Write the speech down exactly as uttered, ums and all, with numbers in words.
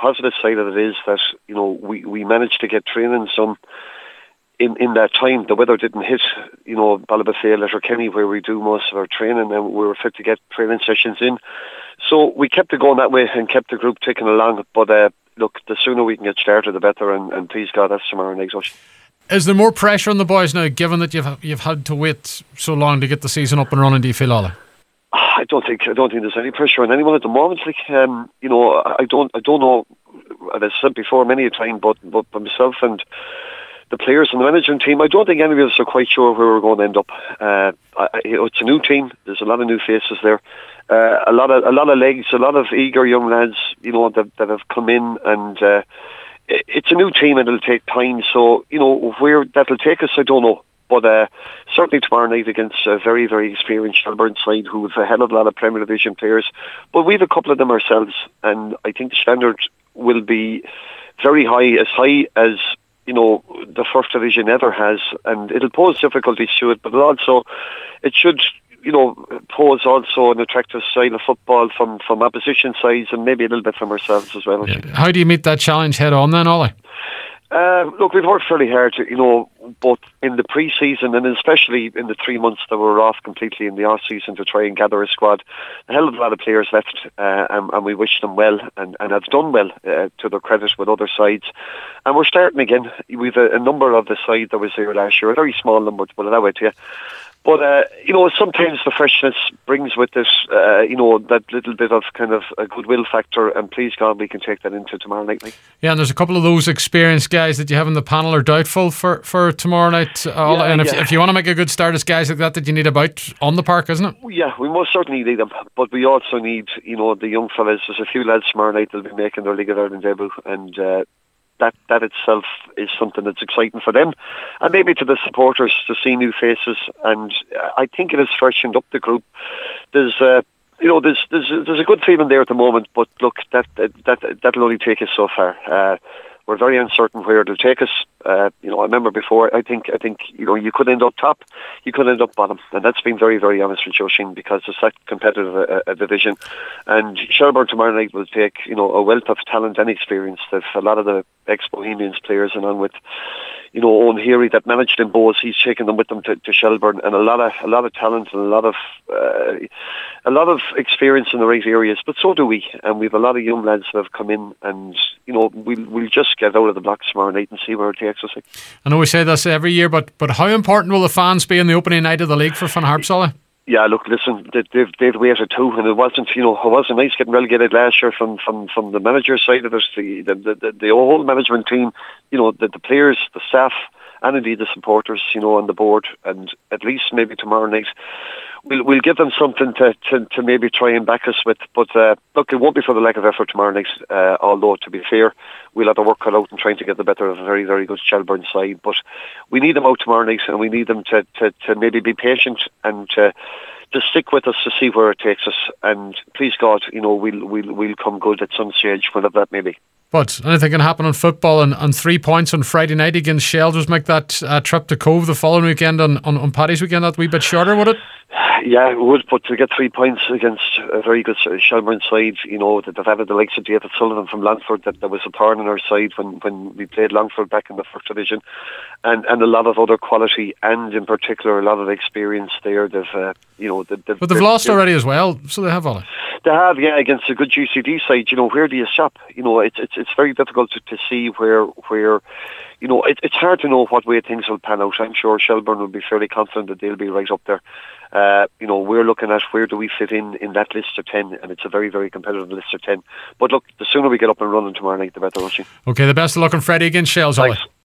positive side of it is that, you know, we, we managed to get training some in, in that time. The weather didn't hit, you know, Ballybofey, Letterkenny, where we do most of our training, and we were fit to get training sessions in. So we kept it going that way and kept the group ticking along. But uh, look, the sooner we can get started, the better, and, and please God, that's tomorrow night. Is there more pressure on the boys now, given that you've you've had to wait so long to get the season up and running? Do you feel, Ollie? I don't think I don't think there's any pressure on anyone at the moment. Like, um, you know, I don't I don't know. As I said before many a time, but but for myself and the players and the management team, I don't think any of us are quite sure where we're going to end up. Uh, I, you know, it's a new team. There's a lot of new faces there. Uh, a lot of a lot of legs, a lot of eager young lads, you know, that that have come in, and uh, it's a new team and it'll take time. So, you know, where that'll take us, I don't know. But uh, certainly tomorrow night against a very, very experienced Shelbourne side who have a hell of a lot of Premier Division players. But we have a couple of them ourselves, and I think the standard will be very high, as high as, you know, the First Division ever has. And it'll pose difficulties to it, but it'll also, it should, you know, pose also an attractive style of football from, from opposition sides, and maybe a little bit from ourselves as well. Yeah. How do you meet that challenge head on then, Ollie? Uh, look, we've worked fairly hard, you know, both in the pre-season and especially in the three months that we were off completely in the off-season to try and gather a squad. A hell of a lot of players left, uh, and, and we wish them well, and, and have done well, uh, to their credit, with other sides. And we're starting again. We've a, a number of the side that was there last year, a very small number, to put it that way to you. But, uh, you know, sometimes the freshness brings with it, uh, you know, that little bit of kind of a goodwill factor, and please God, we can take that into tomorrow night. Like. Yeah, and there's a couple of those experienced guys that you have in the panel are doubtful for, for tomorrow night. Uh, yeah, and if, yeah. if you want to make a good start, it's guys like that that you need about on the park, isn't it? Yeah, we most certainly need them. But we also need, you know, the young fellas. There's a few lads tomorrow night that'll be making their League of Ireland debut, and uh, that that itself is something that's exciting for them, and maybe to the supporters to see new faces. And I think it has freshened up the group. There's, uh, you know, there's there's there's a good feeling there at the moment. But look, that that, that that'll only take us so far. Uh, we're very uncertain where it'll take us. Uh, you know, I remember before. I think I think you know you could end up top, you could end up bottom, and that's been very very honest with Joe Sheen, because it's that competitive a, a division. And Shelbourne tomorrow night will take, you know, a wealth of talent and experience that a lot of the ex-Bohemians players, and on with, you know, Owen Heary that managed in Bowes, he's taken them with them to, to Shelbourne, and a lot of a lot of talent and a lot of uh, a lot of experience in the right areas. But so do we, and we've a lot of young lads that have come in, and you know, we'll we'll just get out of the blocks tomorrow night and see where it takes us. I know we say this every year, but but how important will the fans be in the opening night of the league for Finn Harps, Ollie? Yeah, look, listen, they, they've they've waited too, and it wasn't, you know, it wasn't nice getting relegated last year from from, from the manager's side of it. The the, the the whole management team, you know, the, the players, the staff, and indeed the supporters, you know, on the board. And at least maybe tomorrow night, we'll we'll give them something to, to, to maybe try and back us with. But uh, look, it won't be for the lack of effort tomorrow night. Uh, although, to be fair, we'll have to work cut out and trying to get the better of a very very good Shelbourne side. But we need them out tomorrow night, and we need them to to, to maybe be patient and to. to stick with us to see where it takes us, and please God, you know, we'll we'll we'll come good at some stage, whenever that may be. But anything can happen in football, and, and three points on Friday night against Shell make that uh, trip to Cove the following weekend on, on, on Paddy's weekend that wee bit shorter, would it? Yeah, it would, but to get three points against a very good Shelbourne side, you know, that they've added the likes of David Sullivan from Longford, that there was a thorn in our side when, when we played Longford back in the First Division, and, and a lot of other quality, and in particular a lot of experience there. They've, uh, you know, they've, but they've lost already as well, so they have, Ollie. They have, yeah, against a good G C D side. You know, where do you stop? You know, it's it's it's very difficult to, to see where where. You know, it, it's hard to know what way things will pan out. I'm sure Shelbourne will be fairly confident that they'll be right up there. Uh, you know, we're looking at where do we fit in in that list of ten, and it's a very, very competitive list of ten. But look, the sooner we get up and running tomorrow night, the better, won't you? Okay, the best of luck on Friday against Shells, Ollie.